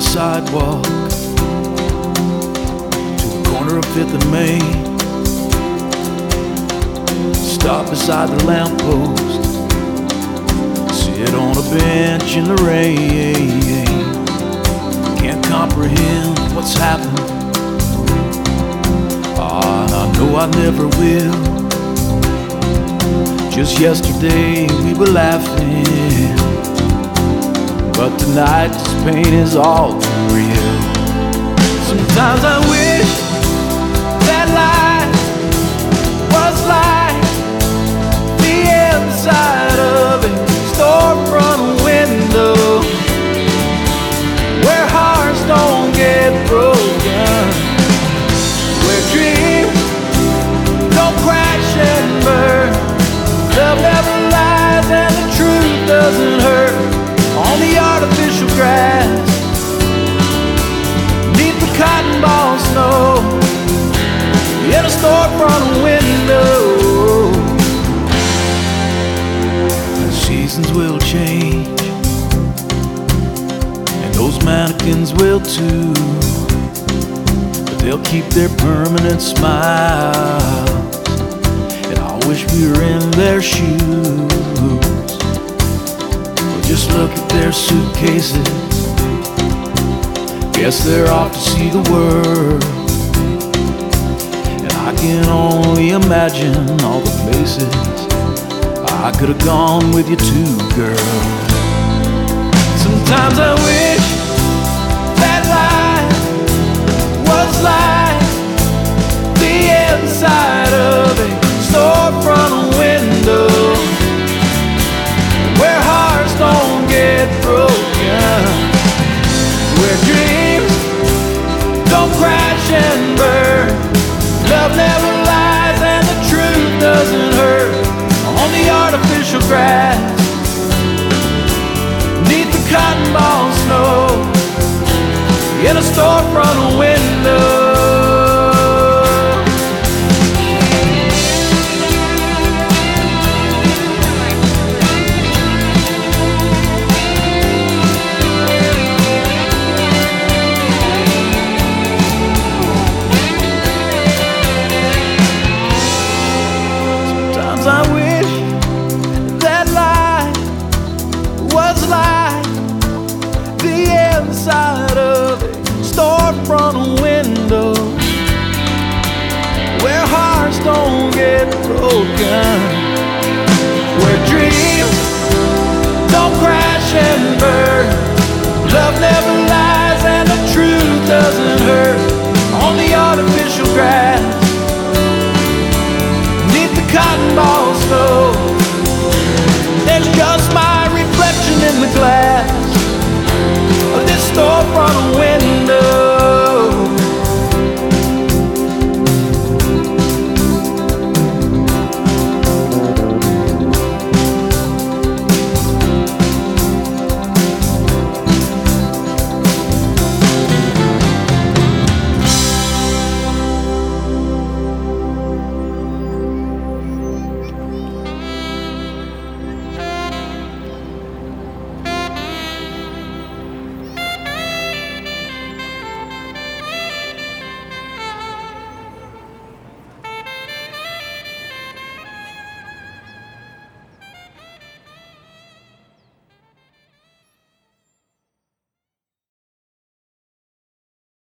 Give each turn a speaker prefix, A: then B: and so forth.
A: the sidewalk to the corner of 5th and Main. Stop beside the lamppost, sit on a bench in the rain. Can't comprehend what's happened, and I know I never will. Just yesterday we were laughing, but tonight this pain is all too real. Sometimes I wish that life was like the inside of a storefront window, where hearts don't get broken, where dreams don't crash and burn. Love never lies and the truth doesn't hurt on the artificial grass, neath the cotton ball snow, in a storefront window. The seasons will change, and those mannequins will too, but they'll keep their permanent smile. I wish we were in their shoes. Well, just look at their suitcases, guess they're off to see the world. And I can only imagine all the places I could have gone with you too, girl. Sometimes I wish that life was like the inside of a storefront window, where hearts don't get broken, where dreams don't crash and burn. Love never lies and the truth doesn't hurt on the artificial grass, neath the cotton ball snow, in a storefront window. I wish that life was like the inside of a storefront window, where hearts don't get broken, where dreams